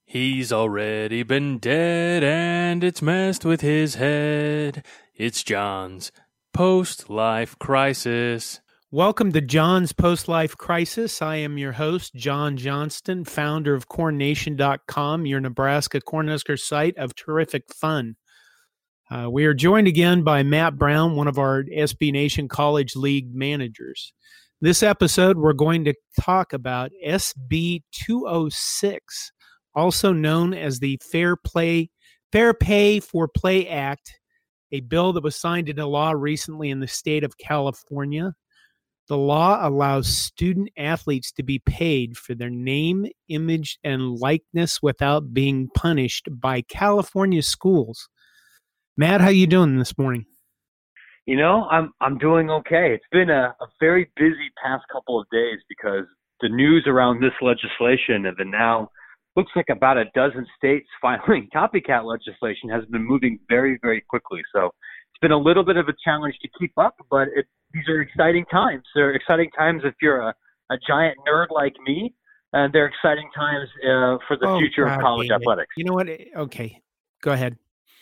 He's already been dead and it's messed with his head. It's John's post-life crisis. Welcome to John's Post-Life Crisis. I am your host, John Johnston, founder of CornNation.com, your Nebraska Cornhusker site of terrific fun. We are joined again by Matt Brown, one of our SB Nation College League managers. This episode, we're going to talk about SB 206, also known as the Fair Pay for Play Act, a bill that was signed into law recently in the state of California. The law allows student athletes to be paid for their name, image, and likeness without being punished by California schools. Matt, how you doing this morning? You know, I'm doing okay. It's been a very busy past couple of days because the news around this legislation and then now looks like about a dozen states filing copycat legislation has been moving very, very quickly. So it's been a little bit of a challenge to keep up, but these are exciting times. They're exciting times if you're a giant nerd like me, and they're exciting times for the future of college athletics. You know what? Okay, go ahead.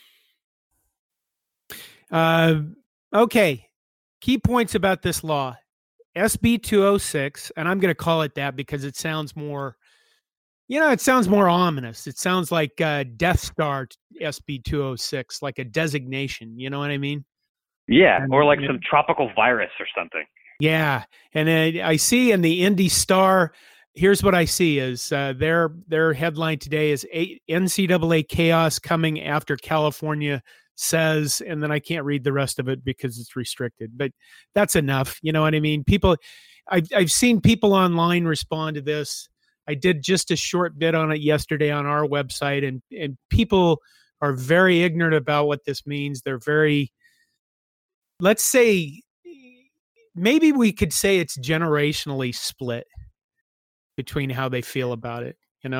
Okay, key points about this law. SB 206, and I'm going to call it that because it sounds more, it sounds more ominous. It sounds like Death Star SB 206, like a designation. You know what I mean? Yeah, or like some tropical virus or something. Yeah, and I see in the Indy Star, here's what I see is their headline today is NCAA chaos coming after California says, and then I can't read the rest of it because it's restricted, but that's enough. You know what I mean? I've seen people online respond to this. I did just a short bit on it yesterday on our website, and people are very ignorant about what this means. They're very, let's say, maybe we could say it's generationally split between how they feel about it,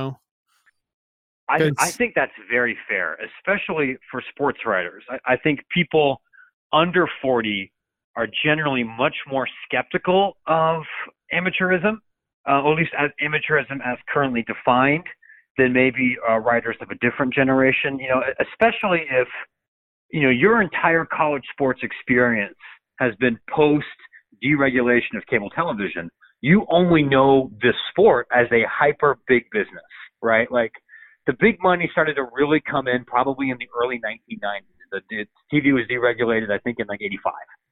I think that's very fair, especially for sports writers. I think people under 40 are generally much more skeptical of amateurism, or at least as amateurism as currently defined, than maybe writers of a different generation. Especially if your entire college sports experience has been post deregulation of cable television. You only know this sport as a hyper big business, right? Like, the big money started to really come in probably in the early 1990s. The TV was deregulated, I think, in like 85.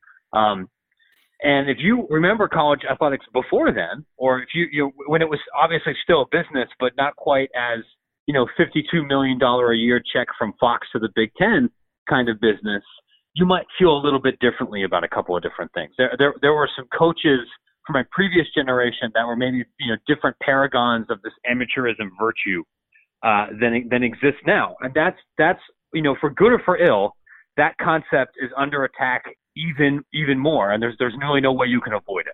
And if you remember college athletics before then, or if you when it was obviously still a business, but not quite as, $52 million a year check from Fox to the Big Ten kind of business, you might feel a little bit differently about a couple of different things. There were some coaches from my previous generation that were maybe, different paragons of this amateurism virtue than exists now. And that's for good or for ill, that concept is under attack even more. And there's really no way you can avoid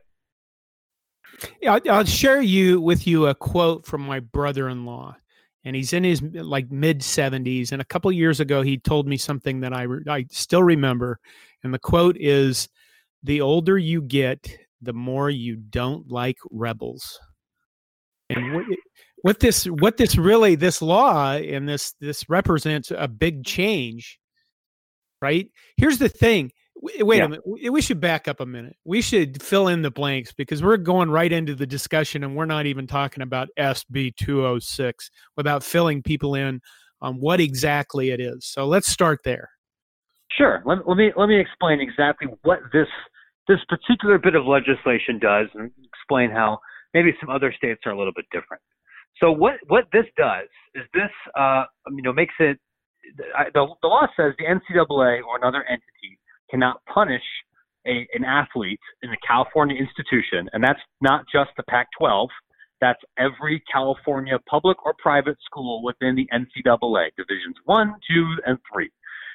it. Yeah, I'll share with you a quote from my brother-in-law, and he's in his mid 70s. And a couple years ago, he told me something that I still remember. And the quote is, "The older you get, the more you don't like rebels." And this law and this represents a big change, right? Here's the thing. Wait a minute. We should back up a minute. We should fill in the blanks because we're going right into the discussion and we're not even talking about SB 206 without filling people in on what exactly it is. So let's start there. Sure. Let me explain exactly what this particular bit of legislation does and explain how maybe some other states are a little bit different. So what this does is this makes it the law says the NCAA or another entity cannot punish an athlete in a California institution, and that's not just the Pac-12. That's every California public or private school within the NCAA divisions 1, 2, and 3.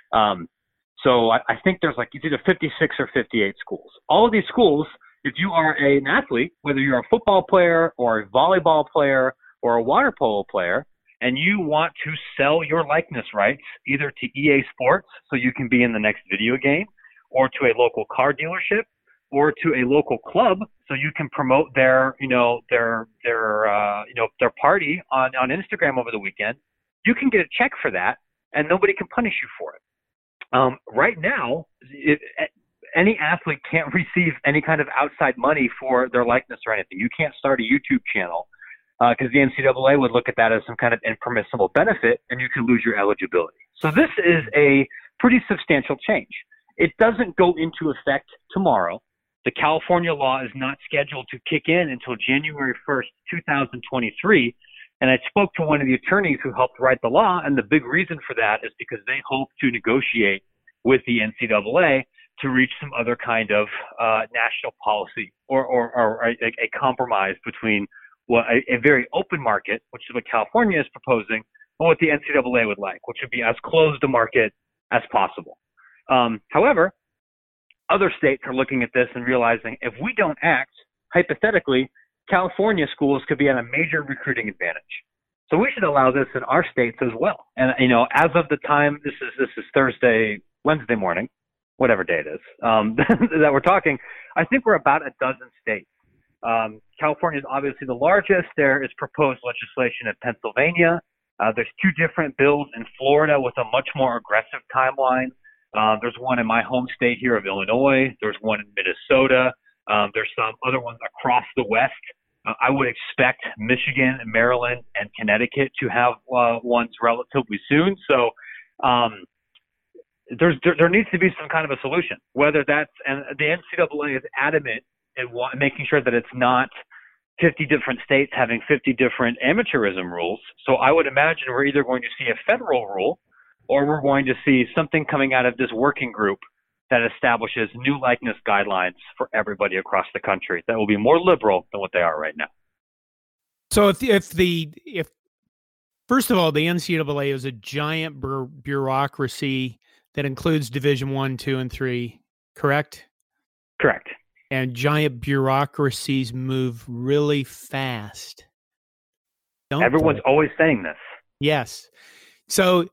So I think there's it's either 56 or 58 schools. All of these schools, if you are an athlete, whether you're a football player or a volleyball player or a water polo player, and you want to sell your likeness rights either to EA Sports so you can be in the next video game, or to a local car dealership, or to a local club so you can promote their party on Instagram over the weekend, you can get a check for that, and nobody can punish you for it. Right now, any athlete can't receive any kind of outside money for their likeness or anything. You can't start a YouTube channel because the NCAA would look at that as some kind of impermissible benefit, and you could lose your eligibility. So this is a pretty substantial change. It doesn't go into effect tomorrow. The California law is not scheduled to kick in until January 1st, 2023. And I spoke to one of the attorneys who helped write the law, and the big reason for that is because they hope to negotiate with the NCAA to reach some other kind of national policy or a compromise between a very open market, which is what California is proposing, and what the NCAA would like, which would be as closed a market as possible. However, other states are looking at this and realizing if we don't act, hypothetically, California schools could be at a major recruiting advantage. So we should allow this in our states as well. And, as of the time, this is Wednesday morning, whatever day it is, that we're talking, I think we're about a dozen states. California is obviously the largest. There is proposed legislation in Pennsylvania. There's two different bills in Florida with a much more aggressive timeline. There's one in my home state here of Illinois. There's one in Minnesota. There's some other ones across the West. I would expect Michigan, Maryland, and Connecticut to have ones relatively soon. So there needs to be some kind of a solution. Whether that's, and the NCAA is adamant in making sure that it's not 50 different states having 50 different amateurism rules. So I would imagine we're either going to see a federal rule, or we're going to see something coming out of this working group that establishes new likeness guidelines for everybody across the country that will be more liberal than what they are right now. So if first of all, the NCAA is a giant bureaucracy that includes Division I, II, and III, correct? Correct. And giant bureaucracies move really fast. Everyone's always saying this. Yes. So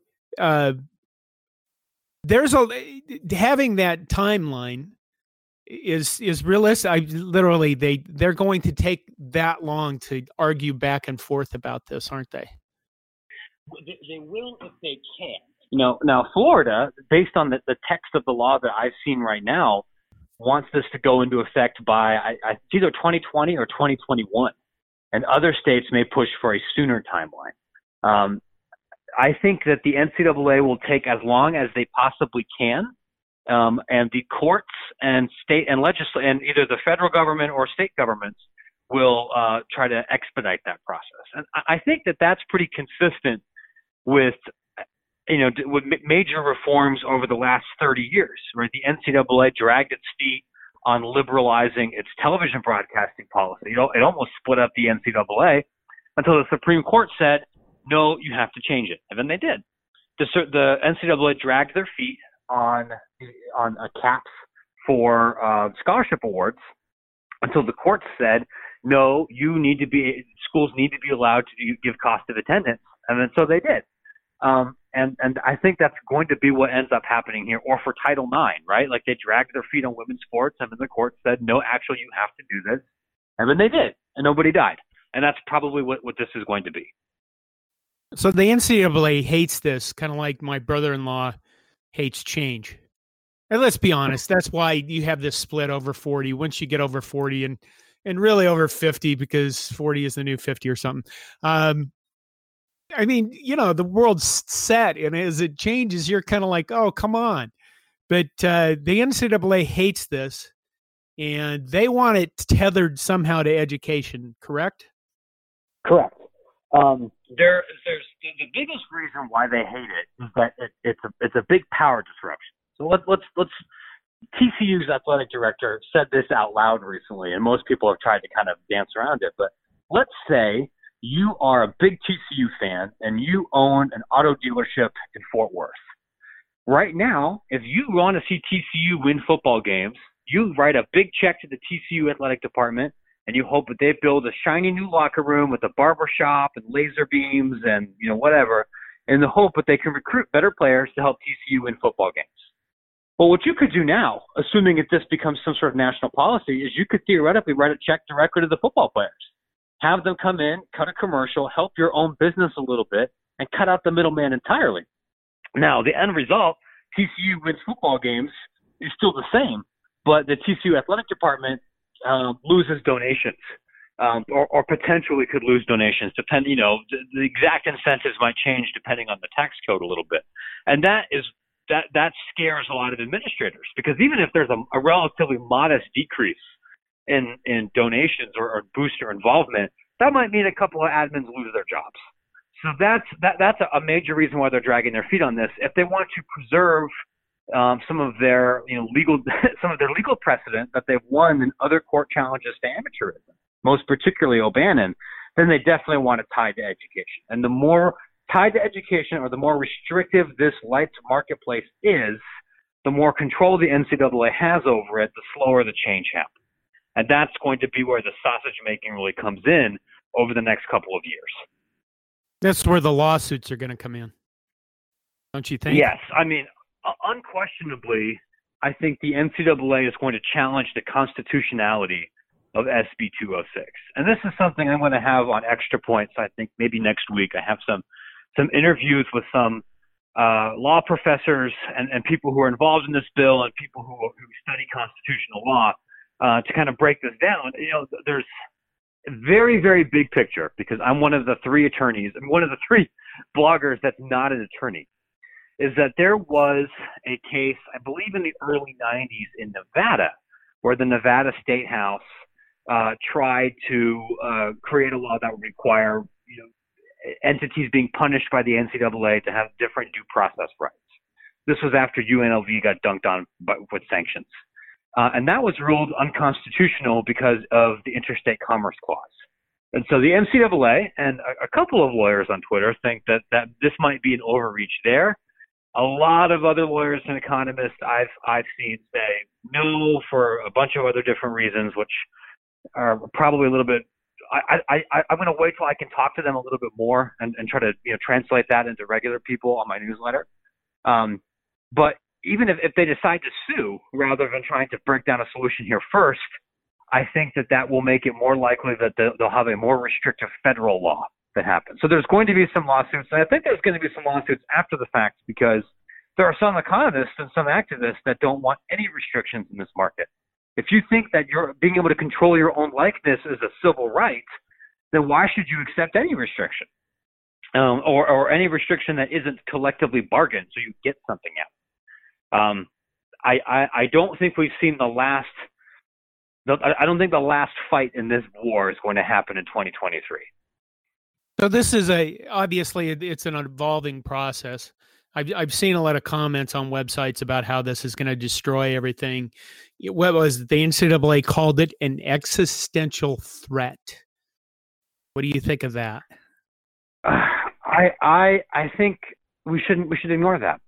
there's having that timeline is realistic. They're going to take that long to argue back and forth about this, aren't they? They will if they can. Now Florida, based on the text of the law that I've seen right now, wants this to go into effect by it's either 2020 or 2021, and other states may push for a sooner timeline. I think that the NCAA will take as long as they possibly can, and the courts and state and and either the federal government or state governments will try to expedite that process. And I think that that's pretty consistent with with major reforms over the last 30 years, right? The NCAA dragged its feet on liberalizing its television broadcasting policy. It almost split up the NCAA until the Supreme Court said, no, you have to change it. And then they did. The NCAA dragged their feet on caps for scholarship awards until the courts said, no, schools need to be allowed to give cost of attendance. And then so they did. And I think that's going to be what ends up happening here, or for Title IX, right? Like they dragged their feet on women's sports, and then the court said, no, actually, you have to do this. And then they did, and nobody died. And that's probably what this is going to be. So the NCAA hates this, kind of like my brother-in-law hates change. And let's be honest, that's why you have this split over 40. Once you get over 40 and really over 50, because 40 is the new 50 or something. I mean, the world's set, and as it changes, you're kind of like, oh, come on. But the NCAA hates this, and they want it tethered somehow to education, correct? Correct. There's the biggest reason why they hate it is that it's a big power disruption. So let's TCU's athletic director said this out loud recently, and most people have tried to kind of dance around it. But let's say you are a big TCU fan and you own an auto dealership in Fort Worth. Right now, if you want to see TCU win football games, you write a big check to the TCU athletic department, and you hope that they build a shiny new locker room with a barber shop and laser beams and whatever, in the hope that they can recruit better players to help TCU win football games. Well, what you could do now, assuming that this becomes some sort of national policy, is you could theoretically write a check directly to the football players. Have them come in, cut a commercial, help your own business a little bit, and cut out the middleman entirely. Now, the end result, TCU wins football games, is still the same, but the TCU athletic department loses donations, or potentially could lose donations. The exact incentives might change depending on the tax code a little bit, and that scares a lot of administrators, because even if there's a relatively modest decrease in donations or booster involvement, that might mean a couple of admins lose their jobs. So that's a major reason why they're dragging their feet on this. If they want to preserve some of their legal precedent that they've won in other court challenges to amateurism, most particularly O'Bannon, then they definitely want it tied to education. And the more tied to education, or the more restrictive this lights marketplace is, the more control the NCAA has over it, the slower the change happens. And that's going to be where the sausage making really comes in over the next couple of years. That's where the lawsuits are going to come in, don't you think? Yes. I mean, unquestionably, I think the NCAA is going to challenge the constitutionality of SB 206. And this is something I'm going to have on Extra Points, I think, maybe next week. I have some interviews with some law professors and people who are involved in this bill, and people who study constitutional law, to kind of break this down. There's a very, very big picture, because I'm one of the three attorneys, I'm one of the three bloggers that's not an attorney, is that there was a case, I believe in the early 90s in Nevada, where the Nevada State House tried to create a law that would require entities being punished by the NCAA to have different due process rights. This was after UNLV got dunked on with sanctions. And that was ruled unconstitutional because of the Interstate Commerce Clause. And so the NCAA and a couple of lawyers on Twitter think that this might be an overreach there. A lot of other lawyers and economists I've seen say no for a bunch of other different reasons, which are probably a little bit. I'm going to wait till I can talk to them a little bit more and try to translate that into regular people on my newsletter. But even if they decide to sue rather than trying to break down a solution here first, I think that will make it more likely that they'll have a more restrictive federal law that happens. So there's going to be some lawsuits, and I think there's going to be some lawsuits after the fact, because there are some economists and some activists that don't want any restrictions in this market. If you think that you're being able to control your own likeness is a civil right, then why should you accept any restriction, or any restriction that isn't collectively bargained so you get something out? I don't think we've seen the last. I don't think the last fight in this war is going to happen in 2023. So this is obviously it's an evolving process. I've seen a lot of comments on websites about how this is going to destroy everything. What was the NCAA called it? An existential threat. What do you think of that? I think we should ignore that.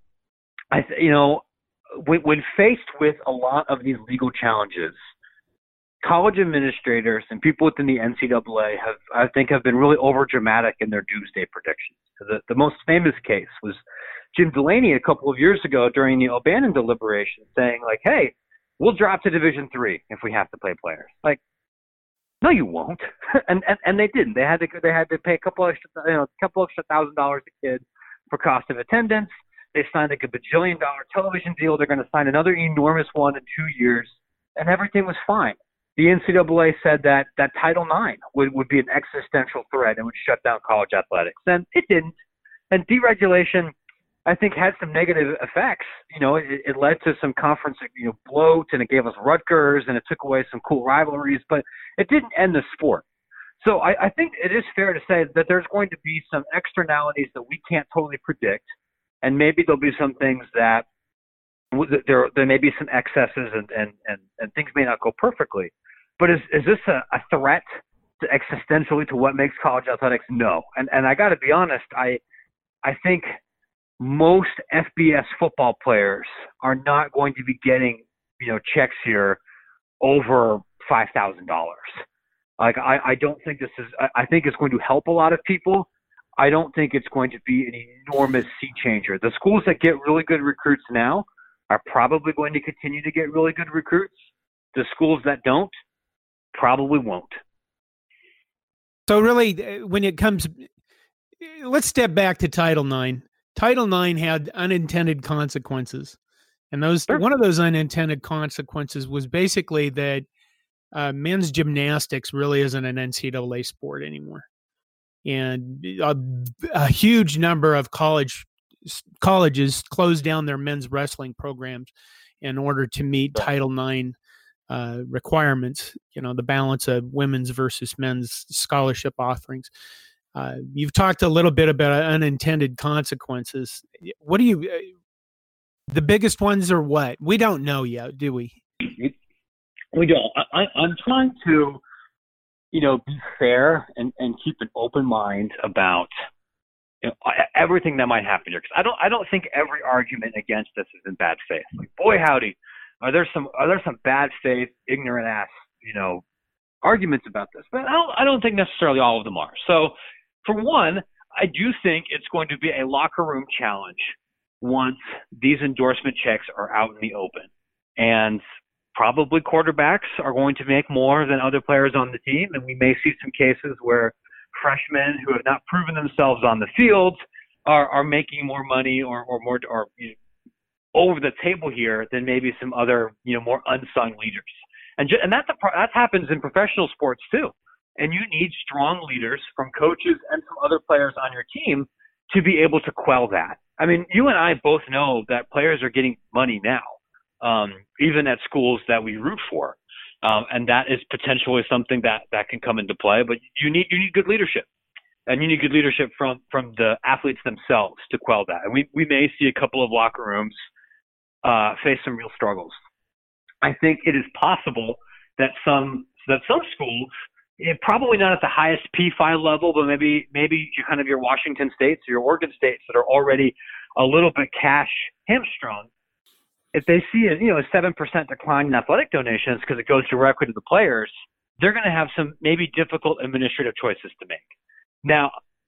When faced with a lot of these legal challenges, college administrators and people within the NCAA have been really overdramatic in their doomsday predictions. The most famous case was Jim Delaney a couple of years ago during the O'Bannon deliberation, saying like, "Hey, we'll drop to Division III if we have to play players." Like, no, you won't. and they didn't. They had to pay a couple extra $1,000 a kid for cost of attendance. They signed like a bajillion-dollar television deal. They're going to sign another enormous one in 2 years, and everything was fine. The NCAA said that Title IX would be an existential threat and would shut down college athletics, and it didn't. And deregulation, I think, had some negative effects. It led to some conference bloat, and it gave us Rutgers, and it took away some cool rivalries, but it didn't end the sport. So I think it is fair to say that there's going to be some externalities that we can't totally predict. And maybe there'll be some things that there may be some excesses and things may not go perfectly. But is this a threat to existentially to what makes college athletics? No. And I got to be honest, I think most FBS football players are not going to be getting checks here over $5,000. Like I don't think this is. I think it's going to help a lot of people. I don't think it's going to be an enormous sea changer. The schools that get really good recruits now are probably going to continue to get really good recruits. The schools that don't probably won't. So really, when it comes, let's step back to Title IX. Title IX had unintended consequences. And one of those unintended consequences was basically that men's gymnastics really isn't an NCAA sport anymore. And a huge number of colleges closed down their men's wrestling programs in order to meet Title IX requirements, the balance of women's versus men's scholarship offerings. You've talked a little bit about unintended consequences. What do you, the biggest ones are what? We don't know yet, do we? We don't. I'm trying to, be fair and keep an open mind about everything that might happen here. Because I don't think every argument against this is in bad faith. Like, boy, howdy, are there some bad faith, ignorant ass, arguments about this? But I don't think necessarily all of them are. So, for one, I do think it's going to be a locker room challenge once these endorsement checks are out in the open. And probably quarterbacks are going to make more than other players on the team. And we may see some cases where freshmen who have not proven themselves on the field are making more money or more over the table here than maybe some other, more unsung leaders. And that happens in professional sports too. And you need strong leaders from coaches and from other players on your team to be able to quell that. I mean, you and I both know that players are getting money now, even at schools that we root for. And that is potentially something that can come into play. But you need good leadership. And you need good leadership from the athletes themselves to quell that. And we may see a couple of locker rooms face some real struggles. I think it is possible that some schools, probably not at the highest P5 level, but maybe kind of your Washington States or your Oregon States that are already a little bit cash hamstrung, if they see a 7% decline in athletic donations because it goes directly to the players, they're going to have some maybe difficult administrative choices to make. Now,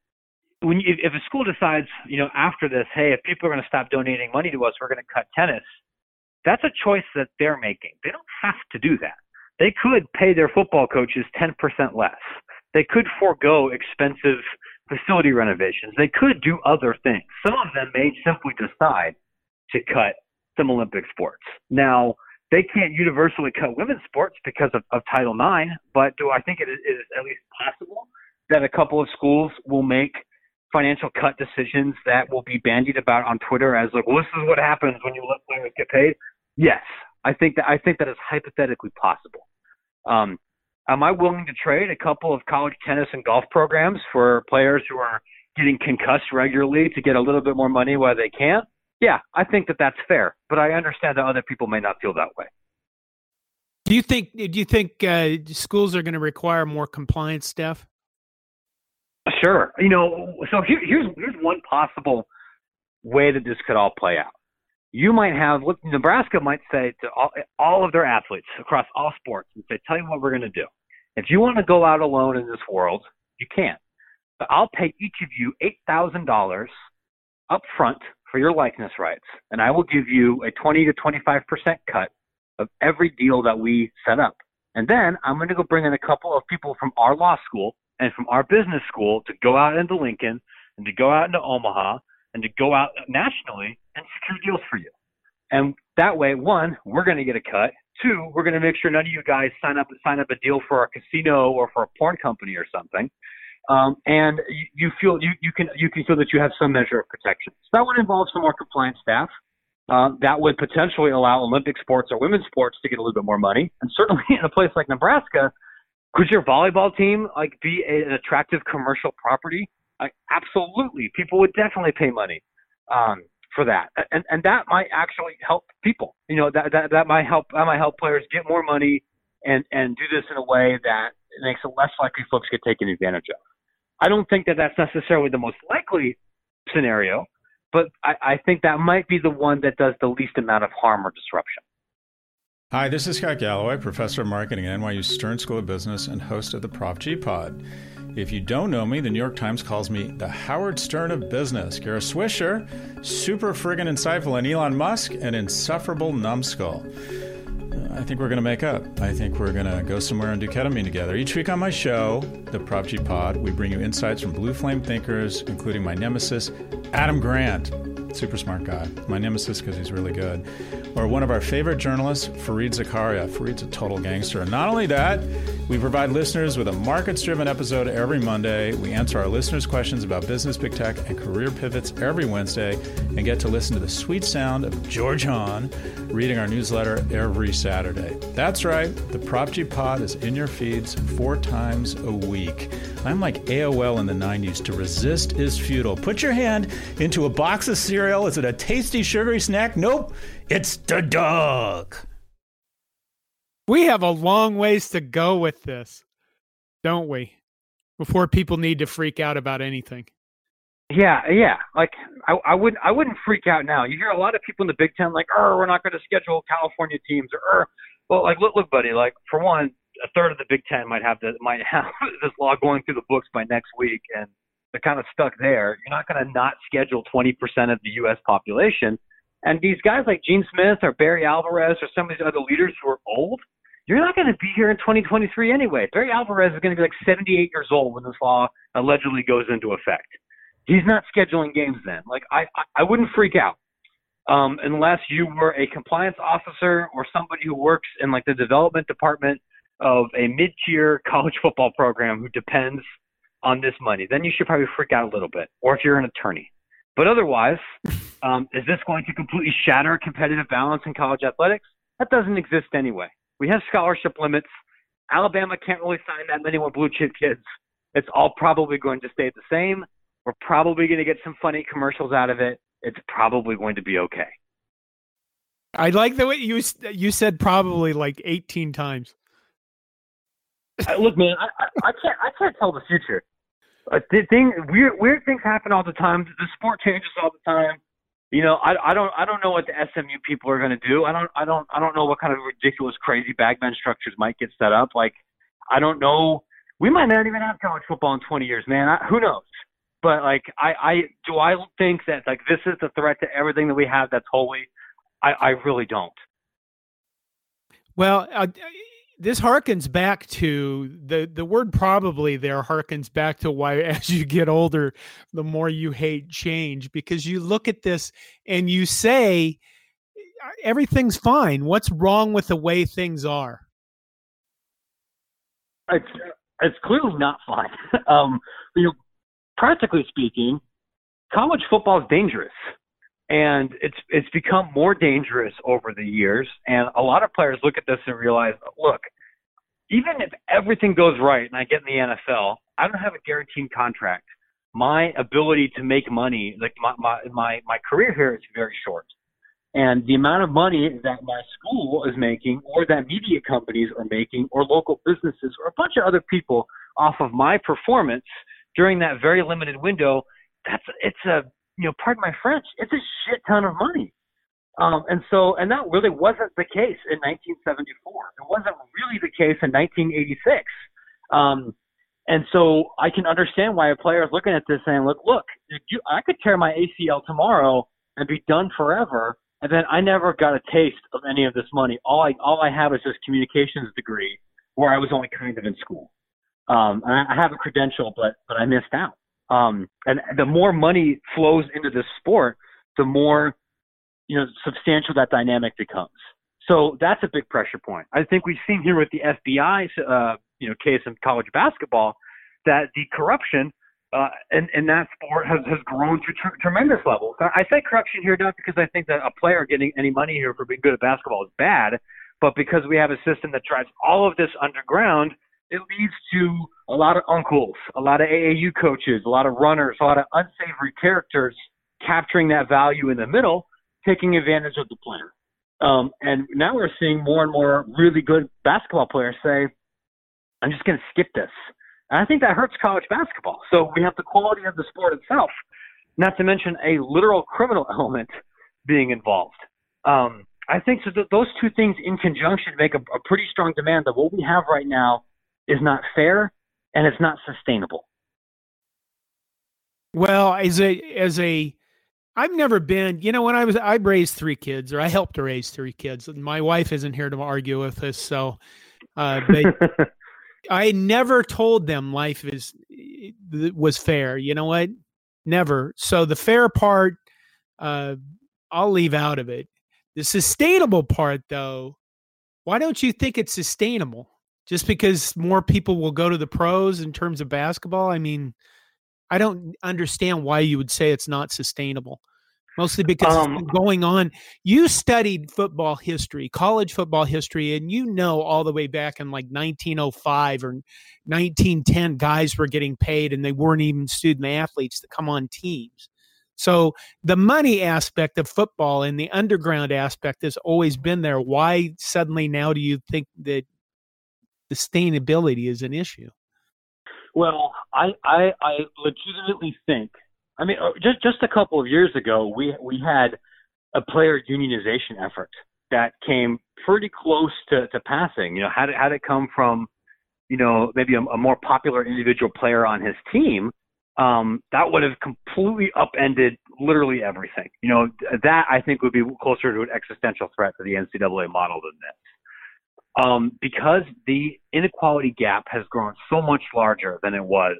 if a school decides, after this, hey, if people are going to stop donating money to us, we're going to cut tennis, that's a choice that they're making. They don't have to do that. They could pay their football coaches 10% less. They could forego expensive facility renovations. They could do other things. Some of them may simply decide to cut some Olympic sports. Now, they can't universally cut women's sports because of Title IX, but do I think it is at least possible that a couple of schools will make financial cut decisions that will be bandied about on Twitter as like, well, this is what happens when you let players get paid? Yes. I think that is hypothetically possible. Am I willing to trade a couple of college tennis and golf programs for players who are getting concussed regularly to get a little bit more money while they can? Yeah, I think that that's fair, but I understand that other people may not feel that way. Do you think schools are going to require more compliance staff? Sure. So here's one possible way that this could all play out. You might have, Nebraska might say to all of their athletes across all sports and say, tell you what we're going to do. If you want to go out alone in this world, you can. But I'll pay each of you $8,000 up front for your likeness rights, and I will give you a 20 to 25% cut of every deal that we set up. And then I'm going to go bring in a couple of people from our law school and from our business school to go out into Lincoln and to go out into Omaha and to go out nationally and secure deals for you. And that way, one, we're going to get a cut. Two, we're going to make sure none of you guys sign up a deal for a casino or for a porn company or something. And you feel you can feel that you have some measure of protection. So that would involve some more compliance staff. That would potentially allow Olympic sports or women's sports to get a little bit more money. And certainly in a place like Nebraska, could your volleyball team be an attractive commercial property? Absolutely. People would definitely pay money for that. And that might actually help people. That might help players get more money and do this in a way that makes it less likely folks get taken advantage of. I don't think that that's necessarily the most likely scenario, but I think that might be the one that does the least amount of harm or disruption. Hi, this is Scott Galloway, professor of marketing at NYU Stern School of Business and host of the Prof G Pod. If you don't know me, the New York Times calls me the Howard Stern of business. Kara Swisher, super friggin' insightful, and Elon Musk, an insufferable numbskull. I think we're going to make up. I think we're going to go somewhere and do ketamine together. Each week on my show, the Prop G Pod, we bring you insights from blue flame thinkers, including my nemesis, Adam Grant. Super smart guy. My nemesis because he's really good. Or one of our favorite journalists, Fareed Zakaria. Fareed's a total gangster. And not only that, we provide listeners with a markets-driven episode every Monday. We answer our listeners' questions about business, big tech, and career pivots every Wednesday, and get to listen to the sweet sound of George Hahn reading our newsletter every Saturday. That's right. The Prop G Pod is in your feeds 4 times a week. I'm like AOL in the 90s. To resist is futile. Put your hand into a box of cereal. Is it a tasty, sugary snack? Nope. It's the dog. We have a long ways to go with this, don't we? Before people need to freak out about anything. Yeah. Like I wouldn't freak out now. You hear a lot of people in the Big Ten like, we're not going to schedule California teams, or well, like look, buddy. Like for one, a third of the Big Ten might have this law going through the books by next week, and they're kind of stuck there. You're not going to not schedule 20% of the U.S. population. And these guys like Gene Smith or Barry Alvarez or some of these other leaders who are old, you're not going to be here in 2023 anyway. Barry Alvarez is going to be like 78 years old when this law allegedly goes into effect. He's not scheduling games then. Like I wouldn't freak out unless you were a compliance officer or somebody who works in like the development department of a mid-tier college football program who depends on this money. Then you should probably freak out a little bit, or if you're an attorney. But otherwise, is this going to completely shatter competitive balance in college athletics? That doesn't exist anyway. We have scholarship limits. Alabama can't really sign that many more blue chip kids. It's all probably going to stay the same. We're probably going to get some funny commercials out of it. It's probably going to be okay. I like the way you said probably like 18 times. Look, man, I can't tell the future. Weird things happen all the time. The sport changes all the time. You know, I don't know what the SMU people are going to do. I don't know what kind of ridiculous, crazy backbench structures might get set up. Like, I don't know. We might not even have college football in 20 years, man. Who knows? But like, I think that like this is the threat to everything that we have that's holy. I really don't. Well, this harkens back to the word probably there harkens back to why as you get older, the more you hate change, because you look at this and you say, everything's fine. What's wrong with the way things are? It's clearly not fine. Practically speaking, college football is dangerous. And it's become more dangerous over the years. And a lot of players look at this and realize, look, even if everything goes right and I get in the NFL, I don't have a guaranteed contract. My ability to make money, like my career here is very short. And the amount of money that my school is making, or that media companies are making, or local businesses, or a bunch of other people off of my performance during that very limited window, pardon my French, it's a shit ton of money. And that really wasn't the case in 1974. It wasn't really the case in 1986. And so I can understand why a player is looking at this saying, look, I could tear my ACL tomorrow and be done forever. And then I never got a taste of any of this money. All I have is this communications degree where I was only kind of in school. I have a credential, but I missed out. And the more money flows into this sport, the more, substantial that dynamic becomes. So that's a big pressure point. I think we've seen here with the FBI, case in college basketball, that the corruption in that sport has grown to tremendous levels. I say corruption here not because I think that a player getting any money here for being good at basketball is bad, but because we have a system that drives all of this underground. It leads to a lot of uncles, a lot of AAU coaches, a lot of runners, a lot of unsavory characters capturing that value in the middle, taking advantage of the player. And now we're seeing more and more really good basketball players say, I'm just going to skip this. And I think that hurts college basketball. So we have the quality of the sport itself, not to mention a literal criminal element being involved. I think so those two things in conjunction make a pretty strong demand that what we have right now is not fair and it's not sustainable. Well, as a I've never been, when I raised 3 kids, or I helped to raise 3 kids. And my wife isn't here to argue with us. So, but I never told them life was fair. You know what? Never. So the fair part, I'll leave out of it. The sustainable part, though, why don't you think it's sustainable? Just because more people will go to the pros in terms of basketball? I mean, I don't understand why you would say it's not sustainable. Mostly because it's been going on. You studied football history, college football history, and all the way back in like 1905 or 1910, guys were getting paid and they weren't even student athletes to come on teams. So the money aspect of football and the underground aspect has always been there. Why suddenly now do you think that sustainability is an issue? Well, I legitimately think, just a couple of years ago, we had a player unionization effort that came pretty close to passing. Had it come from, maybe a more popular individual player on his team, that would have completely upended literally everything. That I think would be closer to an existential threat to the NCAA model than this. Because the inequality gap has grown so much larger than it was,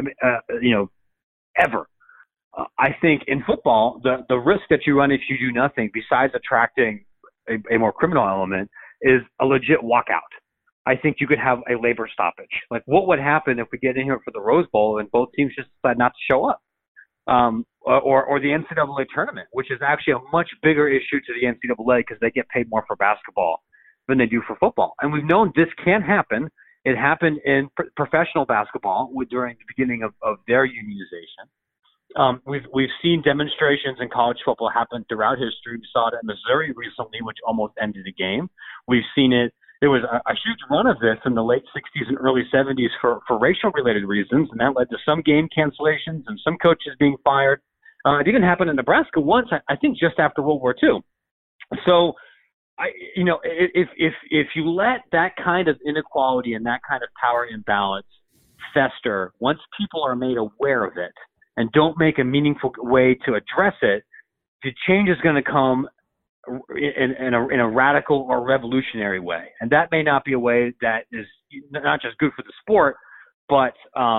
ever. I think in football, the risk that you run if you do nothing, besides attracting a more criminal element, is a legit walkout. I think you could have a labor stoppage. Like, what would happen if we get in here for the Rose Bowl and both teams just decide not to show up? Or the NCAA tournament, which is actually a much bigger issue to the NCAA because they get paid more for basketball than they do for football. And we've known this can happen. It happened in professional basketball during the beginning of their unionization. We've seen demonstrations in college football happen throughout history. We saw it at Missouri recently, which almost ended the game. We've seen it. There was a huge run of this in the late 60s and early 70s for racial-related reasons, and that led to some game cancellations and some coaches being fired. It even happened in Nebraska once, I think just after World War II. So, if you let that kind of inequality and that kind of power imbalance fester, once people are made aware of it and don't make a meaningful way to address it, the change is going to come in a radical or revolutionary way. And that may not be a way that is not just good for the sport, but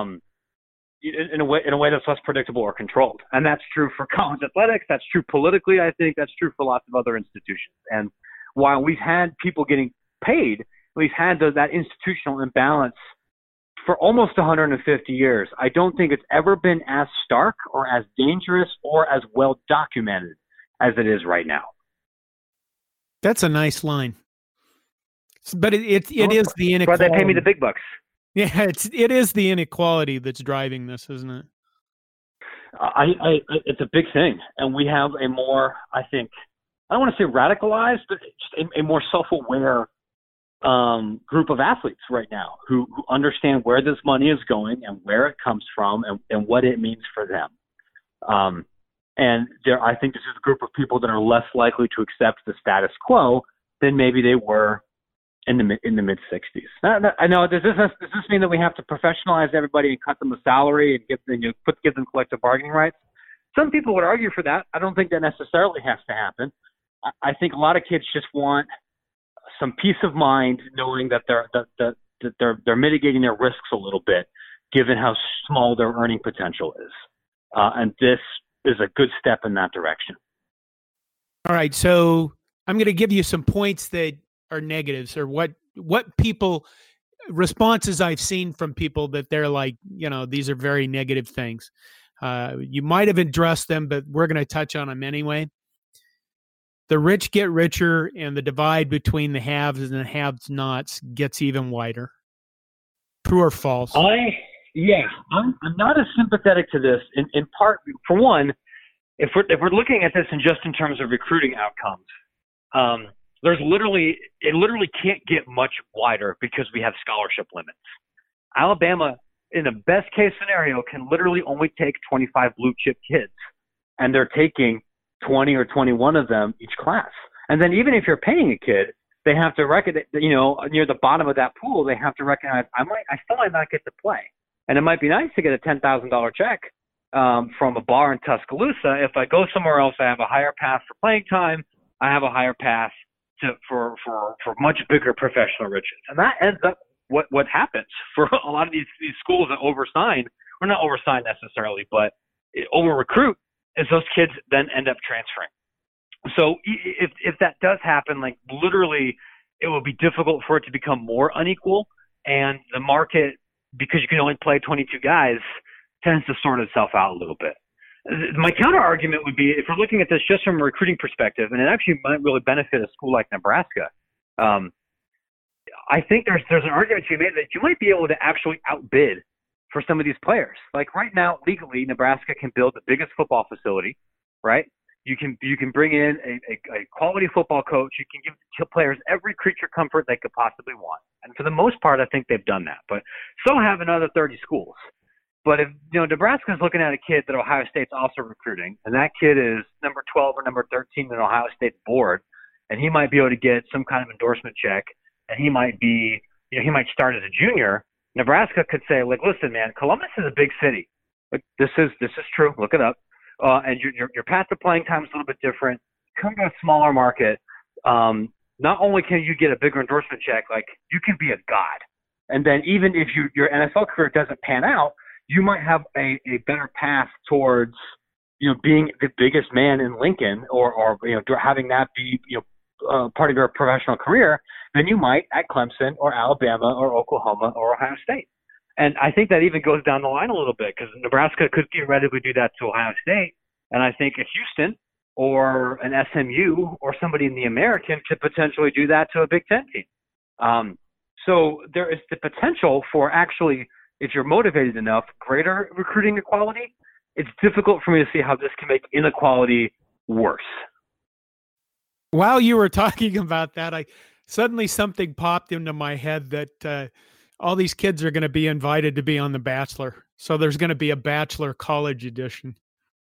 in a way that's less predictable or controlled. And that's true for college athletics. That's true politically. I think that's true for lots of other institutions. And while we've had people getting paid, we've had that institutional imbalance for almost 150 years. I don't think it's ever been as stark or as dangerous or as well documented as it is right now. That's a nice line. But it is the inequality. But they pay me the big bucks. Yeah, it is the inequality that's driving this, isn't it? It's a big thing. And we have a more, I think, I don't want to say radicalized, but just a more self-aware group of athletes right now who understand where this money is going and where it comes from and what it means for them. And I think this is a group of people that are less likely to accept the status quo than maybe they were in the mid 60s. I know. Does this mean that we have to professionalize everybody and cut them a salary and give them collective bargaining rights? Some people would argue for that. I don't think that necessarily has to happen. I think a lot of kids just want some peace of mind knowing that they're mitigating their risks a little bit, given how small their earning potential is. And this is a good step in that direction. All right. So I'm going to give you some points that are negatives, or what people responses I've seen from people that they're like, these are very negative things. You might have addressed them, but we're going to touch on them anyway. The rich get richer, and the divide between the haves and the have-nots gets even wider. True or false? I'm not as sympathetic to this. In part, for one, if we're looking at this in terms of recruiting outcomes, it literally can't get much wider because we have scholarship limits. Alabama, in the best case scenario, can literally only take 25 blue chip kids, and they're taking 20 or 21 of them each class. And then even if you're paying a kid, they have to recognize, near the bottom of that pool, they have to recognize I still might not get to play. And it might be nice to get a $10,000 check, from a bar in Tuscaloosa. If I go somewhere else, I have a higher path for playing time. I have a higher path for much bigger professional riches. And that ends up what happens for a lot of these schools that oversign, or not oversign necessarily, but over recruit, is those kids then end up transferring. So if that does happen, like literally, it will be difficult for it to become more unequal, and the market, because you can only play 22 guys, tends to sort itself out a little bit. My counter argument would be, if we're looking at this just from a recruiting perspective, and it actually might really benefit a school like Nebraska, I think there's an argument to be made that you might be able to actually outbid for some of these players. Like right now, legally, Nebraska can build the biggest football facility, right? You can bring in a quality football coach. You can give players every creature comfort they could possibly want. And for the most part, I think they've done that. But so have another 30 schools. But if Nebraska's looking at a kid that Ohio State's also recruiting, and that kid is number 12 or number 13 in Ohio State's board, and he might be able to get some kind of endorsement check, and he might start as a junior, Nebraska could say, like, listen, man, Columbus is a big city. Like, this is true. Look it up. And your path to playing time is a little bit different. Come to a smaller market. Not only can you get a bigger endorsement check, like, you can be a god. And then even if your NFL career doesn't pan out, you might have a better path towards, being the biggest man in Lincoln, or having that be, part of your professional career than you might at Clemson or Alabama or Oklahoma or Ohio State. And I think that even goes down the line a little bit, because Nebraska could theoretically do that to Ohio State. And I think a Houston or an SMU or somebody in the American could potentially do that to a Big Ten team. So there is the potential for, actually, if you're motivated enough, greater recruiting equality. It's difficult for me to see how this can make inequality worse. While you were talking about that, suddenly something popped into my head that all these kids are going to be invited to be on The Bachelor. So there's going to be a Bachelor College edition.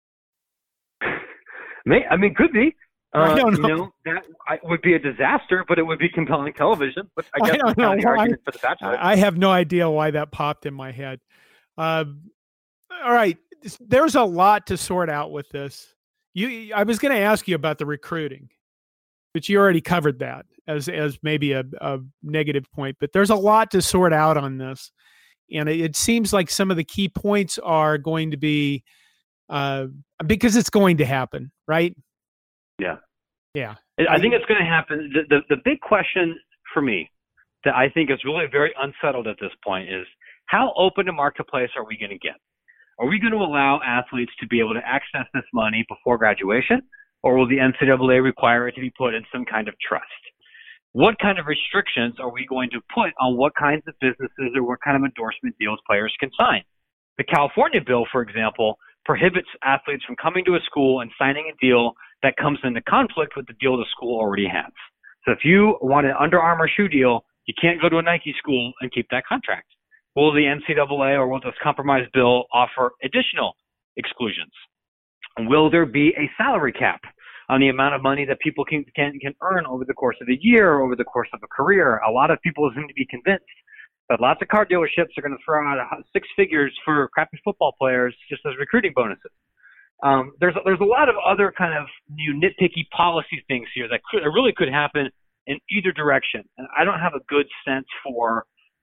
Could be. I don't know. That would be a disaster, but it would be compelling television. But I guess I don't know. the argument for The Bachelor. I have no idea why that popped in my head. All right. There's a lot to sort out with this. I was going to ask you about the recruiting, but you already covered that as maybe a negative point. But there's a lot to sort out on this. And it seems like some of the key points are going to be because it's going to happen, right? Yeah. I think it's going to happen. The big question for me that I think is really very unsettled at this point is, how open a marketplace are we going to get? Are we going to allow athletes to be able to access this money before graduation, or will the NCAA require it to be put in some kind of trust? What kind of restrictions are we going to put on what kinds of businesses or what kind of endorsement deals players can sign? The California bill, for example, prohibits athletes from coming to a school and signing a deal that comes into conflict with the deal the school already has. So if you want an Under Armour shoe deal, you can't go to a Nike school and keep that contract. Will the NCAA or will this compromise bill offer additional exclusions? Will there be a salary cap on the amount of money that people can earn over the course of a year or over the course of a career? A lot of people seem to be convinced that lots of car dealerships are going to throw out six figures for crappy football players just as recruiting bonuses. There's a lot of other kind of nitpicky policy things here that really could happen in either direction. And I don't have a good sense for,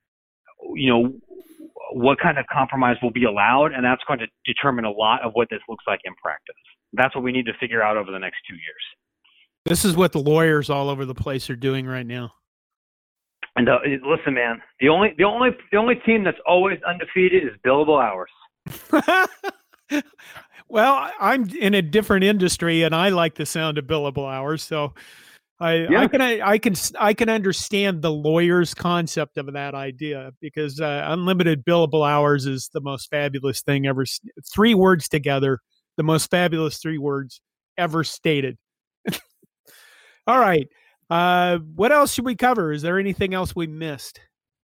what kind of compromise will be allowed, and that's going to determine a lot of what this looks like in practice. That's what we need to figure out over the next 2 years. This is what the lawyers all over the place are doing right now. And listen, man, the only team that's always undefeated is billable hours. Well, I'm in a different industry, and I like the sound of billable hours, so I can understand the lawyer's concept of that idea, because unlimited billable hours is the most fabulous thing ever. 3 words together, the most fabulous 3 words ever stated. All right. What else should we cover? Is there anything else we missed?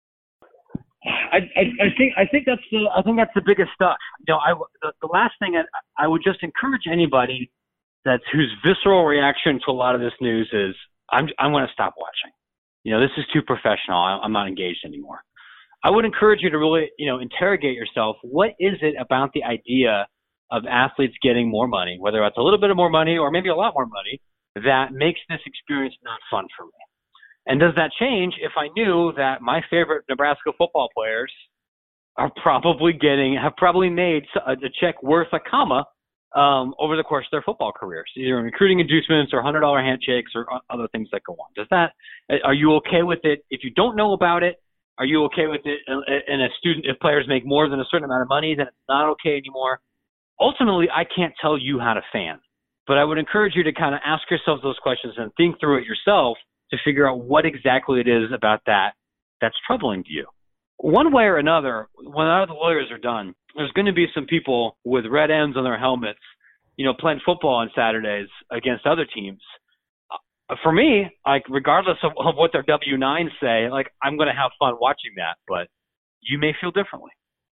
I think that's the biggest stuff. The last thing I would just encourage anybody whose visceral reaction to a lot of this news is, I'm going to stop watching. This is too professional. I'm not engaged anymore. I would encourage you to really, interrogate yourself. What is it about the idea of athletes getting more money, whether it's a little bit of more money or maybe a lot more money, that makes this experience not fun for me? And does that change if I knew that my favorite Nebraska football players have probably made a check worth a comma over the course of their football careers, either in recruiting inducements or $100 handshakes or other things that go on? Are you okay with it? If you don't know about it, are you okay with it? And if players make more than a certain amount of money, then it's not okay anymore. Ultimately, I can't tell you how to fan, but I would encourage you to kind of ask yourself those questions and think through it yourself to figure out what exactly it is about that's troubling to you. One way or another, when all the lawyers are done, there's going to be some people with red ends on their helmets, playing football on Saturdays against other teams. For me, regardless of what their W-9s say, I'm going to have fun watching that, but you may feel differently.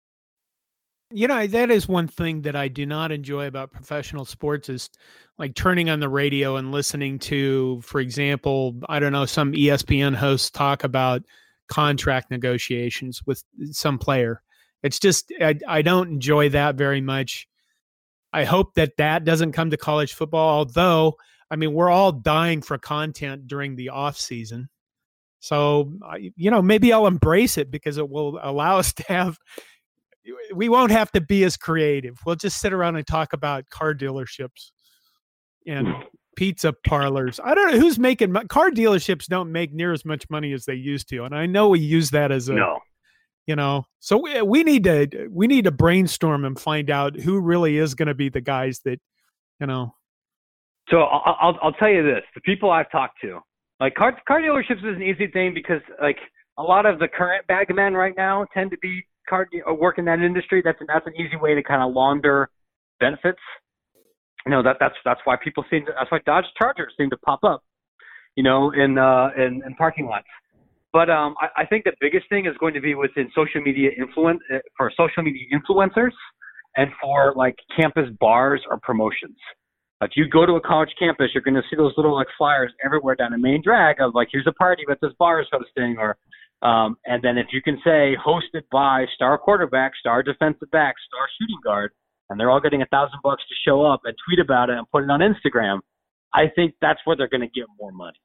That is one thing that I do not enjoy about professional sports is turning on the radio and listening to, for example, I don't know, some ESPN hosts talk about contract negotiations with some player. It's just, I don't enjoy that very much. I hope that doesn't come to college football, although, we're all dying for content during the off season. So, maybe I'll embrace it because it will allow us to we won't have to be as creative. We'll just sit around and talk about car dealerships and pizza parlors. I don't know who's making car dealerships don't make near as much money as they used to. And I know we use that as so we need to brainstorm and find out who really is going to be the guys that, So I'll tell you this, the people I've talked to, car dealerships is an easy thing because a lot of the current bagmen right now tend to be work in that industry. That's an easy way to kind of launder benefits. That's why that's why Dodge Chargers seem to pop up, in parking lots. But I think the biggest thing is going to be within social media for social media influencers and for campus bars or promotions. If you go to a college campus, you're going to see those little flyers everywhere down the main drag of here's a party that this bar is hosting, or and then if you can say hosted by star quarterback, star defensive back, star shooting guard, and they're all getting $1,000 to show up and tweet about it and put it on Instagram, I think that's where they're going to get more money.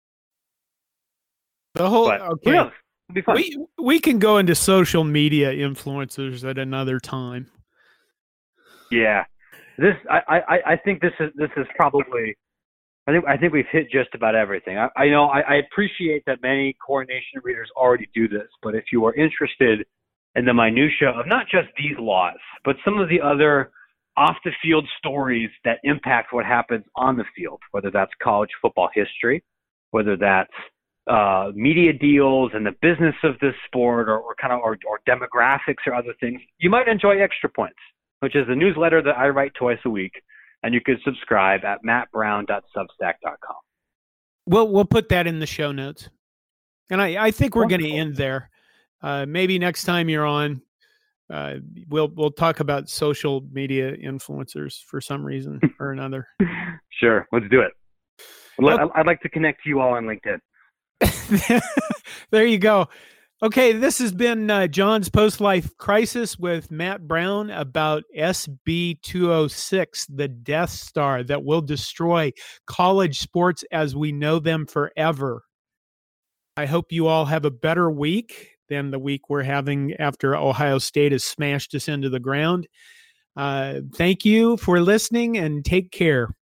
Okay. It'll be fun. We can go into social media influencers at another time. Yeah. I think this is probably, I think we've hit just about everything. I appreciate that many Coronation readers already do this, but if you are interested in the minutia of not just these laws, but some of the other off the field stories that impact what happens on the field, whether that's college football history, whether that's media deals and the business of this sport, or demographics or other things, you might enjoy Extra Points, which is a newsletter that I write twice a week, and you can subscribe at mattbrown.substack.com. We'll put that in the show notes, and I think we're going to end there. Maybe next time you're on, we'll talk about social media influencers for some reason or another. Sure, let's do it. I'd like to connect to you all on LinkedIn. There you go. Okay, this has been John's Post-Life Crisis with Matt Brown about SB 206, the Death Star that will destroy college sports as we know them forever. I hope you all have a better week than the week we're having after Ohio State has smashed us into the ground. Thank you for listening and take care.